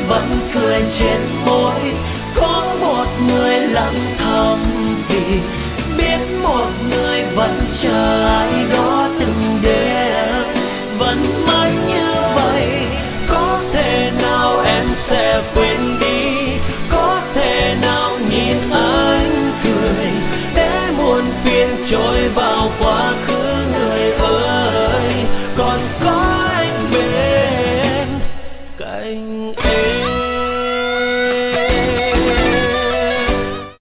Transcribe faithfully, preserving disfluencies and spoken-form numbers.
vẫn cười trên môi. Có một người lặng thầm vì biết một người vẫn chờ